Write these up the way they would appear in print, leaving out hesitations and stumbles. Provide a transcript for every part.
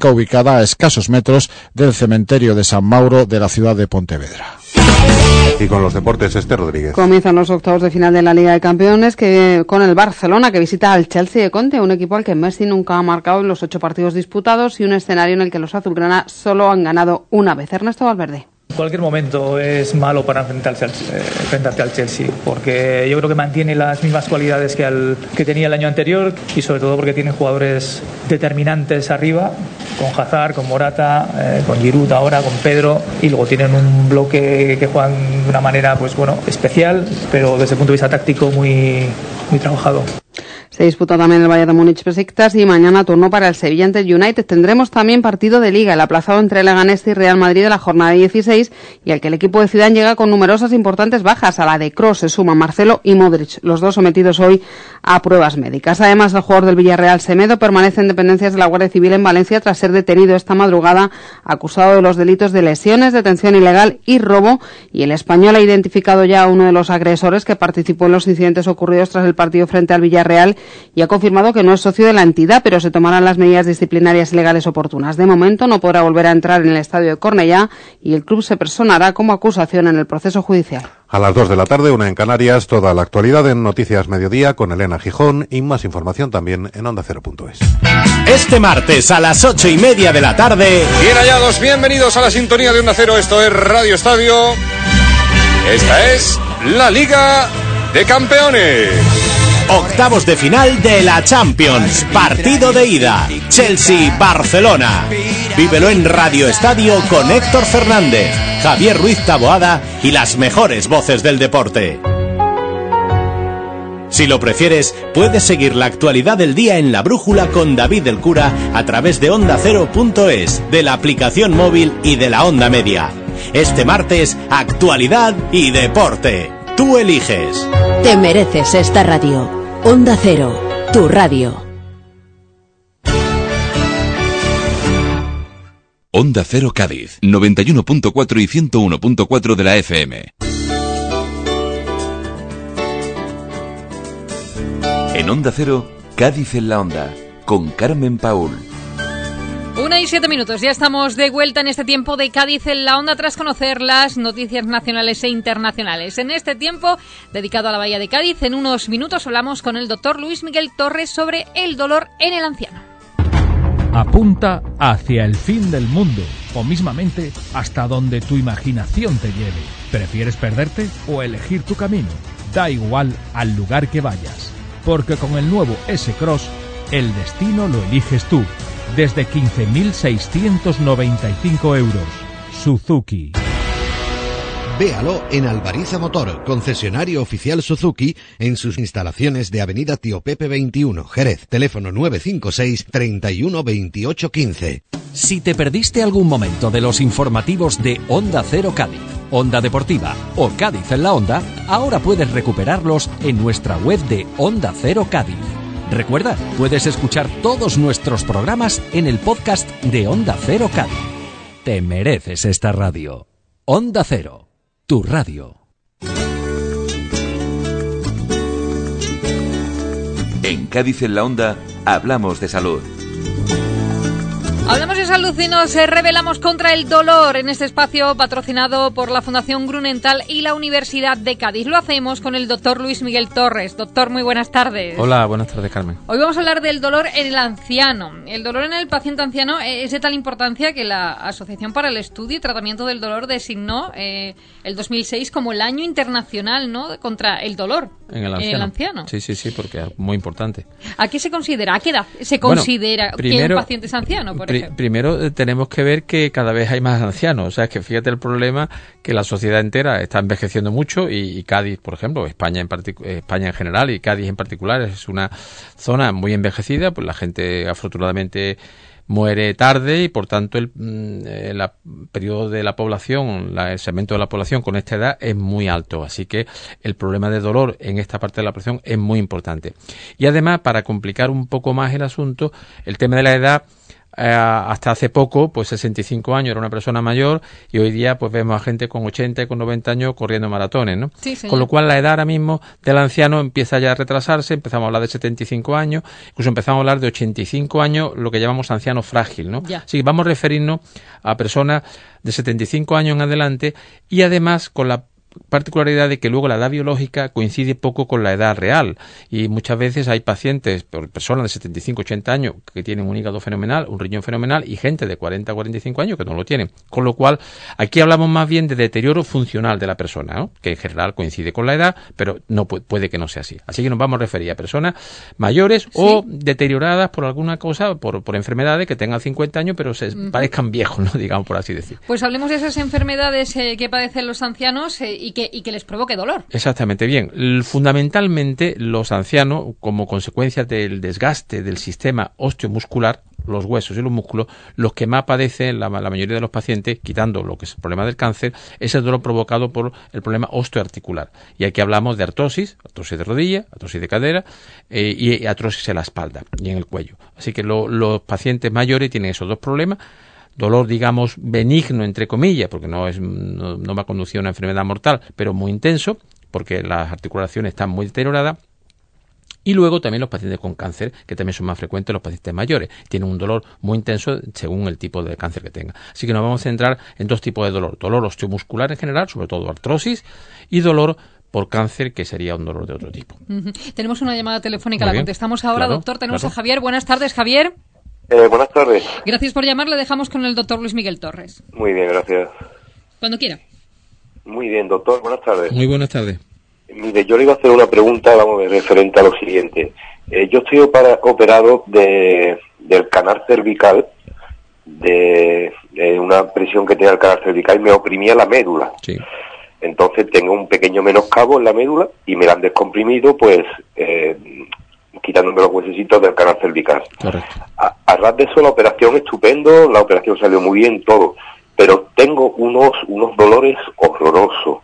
finca ubicada a escasos metros del cementerio de San Mauro de la ciudad de Pontevedra. Y con los deportes, Esther Rodríguez. Comienzan los octavos de final de la Liga de Campeones con el Barcelona, que visita al Chelsea de Conte, un equipo al que Messi nunca ha marcado en los 8 partidos disputados y un escenario en el que los azulgrana solo han ganado una vez. Ernesto Valverde. Cualquier momento es malo para enfrentarte al Chelsea, porque yo creo que mantiene las mismas cualidades que tenía el año anterior y sobre todo porque tiene jugadores determinantes arriba, con Hazard, con Morata, con Giroud ahora, con Pedro, y luego tienen un bloque que juegan de una manera especial, pero desde el punto de vista táctico muy trabajado. Se disputa también el Bayern de Múnich-Besiktas y mañana turno para el Sevilla ante el United. Tendremos también partido de Liga, el aplazado entre Leganés y Real Madrid de la jornada 16 y al que el equipo de Zidane llega con numerosas importantes bajas. A la de Kroos se suman Marcelo y Modric, los dos sometidos hoy a pruebas médicas. Además, el jugador del Villarreal, Semedo, permanece en dependencias de la Guardia Civil en Valencia tras ser detenido esta madrugada acusado de los delitos de lesiones, detención ilegal y robo. Y el español ha identificado ya a uno de los agresores que participó en los incidentes ocurridos tras el partido frente al Villarreal y ha confirmado que no es socio de la entidad, pero se tomarán las medidas disciplinarias y legales oportunas. De momento no podrá volver a entrar en el estadio de Cornellá y el club se personará como acusación en el proceso judicial. A las 2 de la tarde, 1 en Canarias, toda la actualidad en Noticias Mediodía con Elena Gijón y más información también en OndaCero.es. Este martes a las 8:30 de la tarde. Bien hallados, bienvenidos a la sintonía de Onda Cero. Esto es Radio Estadio. Esta es la Liga de Campeones. Octavos de final de la Champions. Partido de ida. Chelsea-Barcelona. Vívelo en Radio Estadio con Héctor Fernández, Javier Ruiz Taboada y las mejores voces del deporte. Si lo prefieres, puedes seguir la actualidad del día en La Brújula con David del Cura a través de OndaCero.es, de la aplicación móvil y de la onda media. Este martes, actualidad y deporte. Tú eliges. Te mereces esta radio. Onda Cero, tu radio. Onda Cero Cádiz, 91.4 y 101.4 de la FM. En Onda Cero, Cádiz en la Onda, con Carmen Paul. 1:07, ya estamos de vuelta en este tiempo de Cádiz en la Onda tras conocer las noticias nacionales e internacionales. En este tiempo dedicado a la Bahía de Cádiz, en unos minutos hablamos con el doctor Luis Miguel Torres sobre el dolor en el anciano. Apunta hacia el fin del mundo, o mismamente hasta donde tu imaginación te lleve. ¿Prefieres perderte o elegir tu camino? Da igual al lugar que vayas, porque con el nuevo S-Cross, el destino lo eliges tú. Desde 15.695 euros. Suzuki. Véalo en Albariza Motor, concesionario oficial Suzuki, en sus instalaciones de Avenida Tío Pepe 21, Jerez. Teléfono 956 31 28 15. Si te perdiste algún momento de los informativos de Onda Cero Cádiz, Onda Deportiva o Cádiz en la Onda, ahora puedes recuperarlos en nuestra web de Onda Cero Cádiz. Recuerda, puedes escuchar todos nuestros programas en el podcast de Onda Cero Cádiz. Te mereces esta radio. Onda Cero, tu radio. En Cádiz en la Onda, hablamos de salud. Hablamos de salud y nos rebelamos contra el dolor en este espacio patrocinado por la Fundación Grunenthal y la Universidad de Cádiz. Lo hacemos con el doctor Luis Miguel Torres. Doctor, muy buenas tardes. Hola, buenas tardes, Carmen. Hoy vamos a hablar del dolor en el anciano. El dolor en el paciente anciano es de tal importancia que la Asociación para el Estudio y Tratamiento del Dolor designó el 2006 como el año internacional, ¿no?, contra el dolor en el anciano. Sí, porque es muy importante. ¿A qué se considera? ¿A qué edad se considera que un paciente es anciano, por ejemplo? Primero tenemos que ver que cada vez hay más ancianos. O sea, es que fíjate el problema, que la sociedad entera está envejeciendo mucho y Cádiz, por ejemplo, España en general y Cádiz en particular es una zona muy envejecida, pues la gente afortunadamente muere tarde y por tanto el periodo de la población, el segmento de la población con esta edad es muy alto, así que el problema de dolor en esta parte de la población es muy importante. Y además, para complicar un poco más el asunto, el tema de la edad hasta hace poco, pues 65 años era una persona mayor, y hoy día pues vemos a gente con 80 y con 90 años corriendo maratones, ¿no? Sí, señor. Con lo cual la edad ahora mismo del anciano empieza ya a retrasarse, empezamos a hablar de 75 años, incluso empezamos a hablar de 85 años, lo que llamamos anciano frágil, ¿no? Ya. Así que vamos a referirnos a personas de 75 años en adelante, y además con la particularidad de que luego la edad biológica coincide poco con la edad real, y muchas veces hay pacientes, personas de 75, 80 años que tienen un hígado fenomenal, un riñón fenomenal, y gente de 40, 45 años que no lo tienen, con lo cual aquí hablamos más bien de deterioro funcional de la persona, ¿no? Que en general coincide con la edad, pero no puede que no sea así. Así que nos vamos a referir a personas mayores, ¿sí?, o deterioradas por alguna cosa, por enfermedades, que tengan 50 años pero se parezcan viejos, ¿no? Digamos, por así decir. Pues hablemos de esas enfermedades que padecen los ancianos y que les provoque dolor. Exactamente, bien. Fundamentalmente los ancianos, como consecuencia del desgaste del sistema osteomuscular, los huesos y los músculos, los que más padecen la mayoría de los pacientes, quitando lo que es el problema del cáncer, es el dolor provocado por el problema osteoarticular. Y aquí hablamos de artrosis de rodilla, artrosis de cadera y artrosis en la espalda y en el cuello. Así que los pacientes mayores tienen esos dos problemas. Dolor, digamos, benigno, entre comillas, porque no va a conducir a una enfermedad mortal, pero muy intenso, porque las articulaciones están muy deterioradas. Y luego también los pacientes con cáncer, que también son más frecuentes los pacientes mayores, tienen un dolor muy intenso según el tipo de cáncer que tenga. Así que nos vamos a centrar en dos tipos de dolor: dolor osteomuscular en general, sobre todo artrosis, y dolor por cáncer, que sería un dolor de otro tipo. Tenemos una llamada telefónica, Muy la bien. contestamos ahora, Claro, doctor. Tenemos claro. a Javier. Buenas tardes, Javier. Buenas tardes. Gracias por llamar. Le dejamos con el doctor Luis Miguel Torres. Muy bien, gracias. Cuando quiera. Muy bien, doctor, buenas tardes. Muy buenas tardes. Mire, yo le iba a hacer una pregunta, referente a lo siguiente. Yo estoy operado del canal cervical, de una presión que tenía el canal cervical, y me oprimía la médula. Sí. Entonces tengo un pequeño menoscabo en la médula y me la han descomprimido, pues quitándome los huesecitos del canal cervical. Correcto. A ras de eso, la operación estupendo, la operación salió muy bien, todo, pero tengo unos dolores horrorosos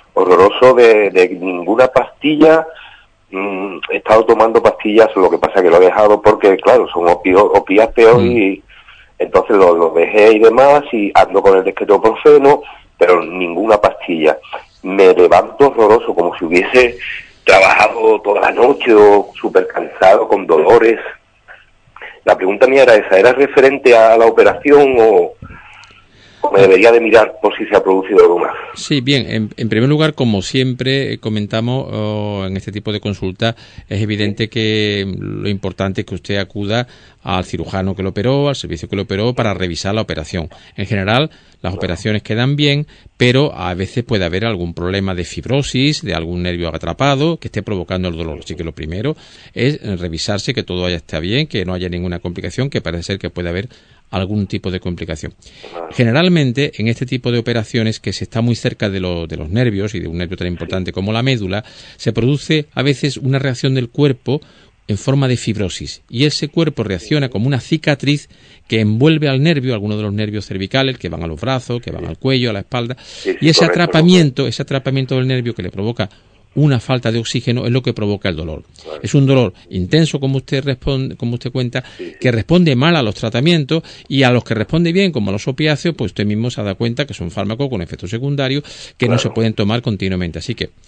de ninguna pastilla. He estado tomando pastillas, lo que pasa que lo he dejado porque, claro, son opiáceos y entonces lo dejé y demás, y ando con el dextroprofeno, pero ninguna pastilla. Me levanto horroroso, como si hubiese trabajado toda la noche o súper cansado, con dolores. La pregunta mía era esa: ¿era referente a la operación o me debería de mirar por si se ha producido algo más? Sí, bien, en primer lugar, como siempre comentamos en este tipo de consulta, es evidente que lo importante es que usted acuda al cirujano que lo operó, al servicio que lo operó, para revisar la operación. En general, las operaciones quedan bien, pero a veces puede haber algún problema de fibrosis, de algún nervio atrapado que esté provocando el dolor. Así que lo primero es revisarse que todo esté bien, que no haya ninguna complicación, que parece ser que puede haber algún tipo de complicación. Generalmente, en este tipo de operaciones, que se está muy cerca de los nervios y de un nervio tan importante como la médula, se produce a veces una reacción del cuerpo en forma de fibrosis, y ese cuerpo reacciona como una cicatriz que envuelve al nervio, algunos de los nervios cervicales que van a los brazos, que van al cuello, a la espalda, y ese atrapamiento del nervio que le provoca una falta de oxígeno es lo que provoca el dolor. Claro. Es un dolor intenso, como usted cuenta, que responde mal a los tratamientos, y a los que responde bien, como a los opiáceos, pues usted mismo se da cuenta que son fármacos con efectos secundarios que no se pueden tomar continuamente. Así que,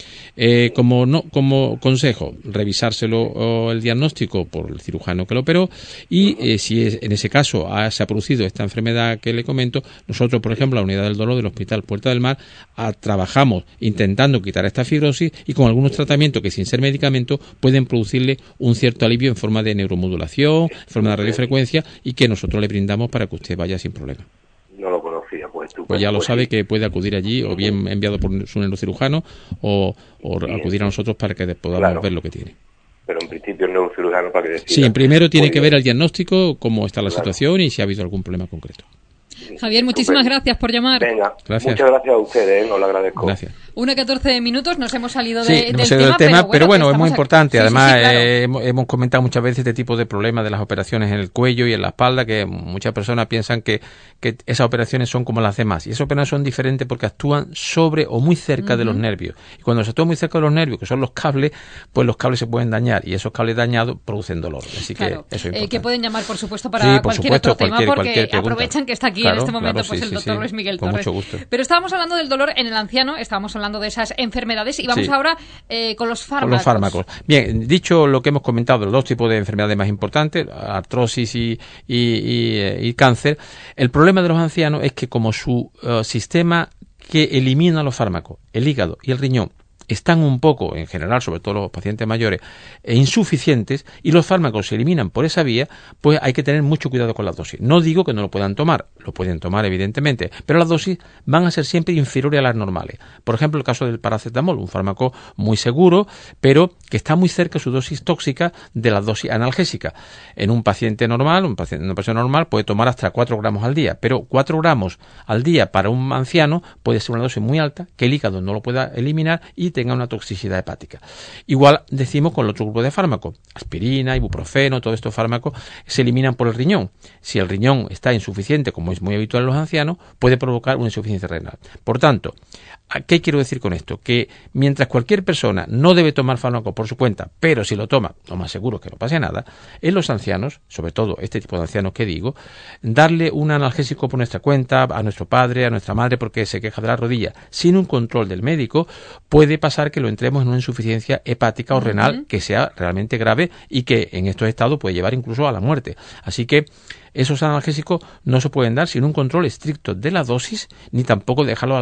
como consejo, revisárselo el diagnóstico por el cirujano que lo operó, y si en ese caso se ha producido esta enfermedad que le comento, nosotros, por ejemplo, la unidad del dolor del Hospital Puerta del Mar, trabajamos intentando quitar esta fibrosis, y con algunos tratamientos que, sin ser medicamentos, pueden producirle un cierto alivio en forma de neuromodulación, en forma de radiofrecuencia, y que nosotros le brindamos para que usted vaya sin problema. No lo conocía, pues ya lo sabe, que puede acudir allí, o bien enviado por su neurocirujano, o acudir a nosotros para que podamos ver lo que tiene. Pero en principio el neurocirujano, para que decida. Sí, primero tiene que ver el diagnóstico, cómo está la situación y si ha habido algún problema concreto. Javier, muchísimas gracias por llamar. Venga, gracias. Muchas gracias a ustedes, os lo agradezco. Gracias. 1:14 nos hemos salido Sí, del tema, pero bueno, es muy importante. Sí, Además, claro. hemos comentado muchas veces este tipo de problemas de las operaciones en el cuello y en la espalda, que muchas personas piensan que esas operaciones son como las demás. Y esas operaciones son diferentes porque actúan sobre o muy cerca de los nervios. Y cuando se actúa muy cerca de los nervios, que son los cables, pues los cables se pueden dañar. Y esos cables dañados producen dolor. Así que eso es importante. Que pueden llamar, por supuesto, para cualquier otro tema, porque cualquier pregunta. Aprovechan que está aquí en este momento el doctor Luis Miguel Torres. Con mucho gusto. Pero estábamos hablando del dolor en el anciano, estábamos hablando de esas enfermedades y vamos ahora con los fármacos. Con los fármacos. Bien, dicho lo que hemos comentado, los dos tipos de enfermedades más importantes, artrosis y cáncer, el problema de los ancianos es que como su sistema que elimina los fármacos, el hígado y el riñón, están un poco, en general, sobre todo los pacientes mayores, insuficientes, y los fármacos se eliminan por esa vía, pues hay que tener mucho cuidado con las dosis. No digo que no lo puedan tomar, lo pueden tomar evidentemente, pero las dosis van a ser siempre inferiores a las normales. Por ejemplo, el caso del paracetamol, un fármaco muy seguro, pero que está muy cerca su dosis tóxica de la dosis analgésica. En un paciente normal, una persona normal puede tomar hasta 4 gramos al día, pero 4 gramos al día para un anciano puede ser una dosis muy alta, que el hígado no lo pueda eliminar y tenga una toxicidad hepática. Igual decimos con el otro grupo de fármacos, aspirina, ibuprofeno, todos estos fármacos se eliminan por el riñón. Si el riñón está insuficiente, como es muy habitual en los ancianos, puede provocar una insuficiencia renal. Por tanto, ¿qué quiero decir con esto? Que mientras cualquier persona no debe tomar fármaco por su cuenta, pero si lo toma, lo más seguro es que no pase nada, en los ancianos, sobre todo este tipo de ancianos que digo, darle un analgésico por nuestra cuenta, a nuestro padre, a nuestra madre, porque se queja de la rodilla, sin un control del médico, puede pasar que lo entremos en una insuficiencia hepática o renal que sea realmente grave y que en estos estados puede llevar incluso a la muerte. Así que esos analgésicos no se pueden dar sin un control estricto de la dosis, ni tampoco dejarlo a